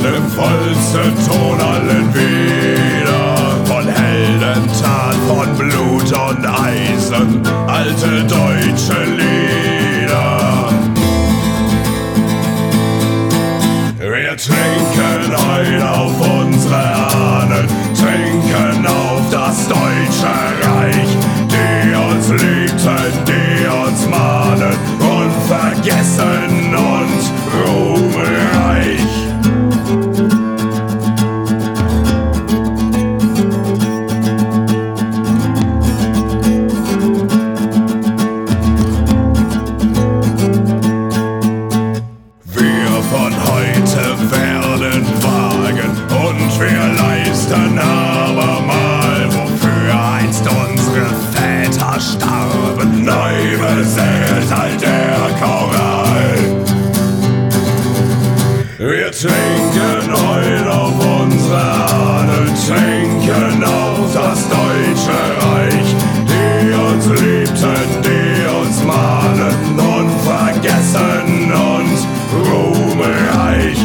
im vollsten Ton allen wieder. Von Heldentat, von Blut und Eisen, alte deutsche Lieder. Wir trinken heute auf unsere Ahnen, trinken auf das deutsche Reich, die uns liebten, die uns mahnen, unvergessen und ruhmreich. Wir von heute werden wagen und wir leisten abermal, wofür einst unsere Väter starben. Neu beseelt all der Choral. Wir trinken heute auf unsere Ahnen, trinken auf das deutsche Reich, die uns liebten, die uns mahnen, unvergessen und ruhmreich.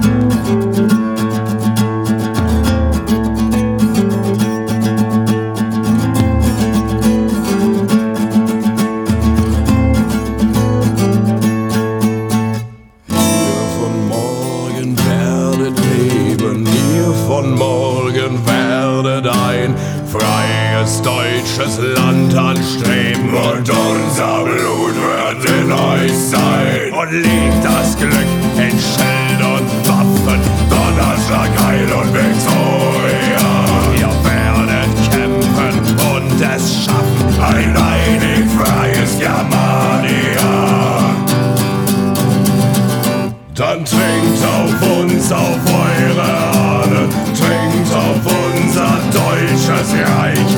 Von morgen werdet ein freies deutsches Land anstreben und unser Blut wird in euch sein. Und liegt das Glück in Schild und Waffen, Donnerschlag, Heil und Victoria. Ihr werdet kämpfen und es schaffen, ein einig freies Germania. Dann trinkt auf uns, auf eure Ahnen, trinkt auf unser deutsches Reich.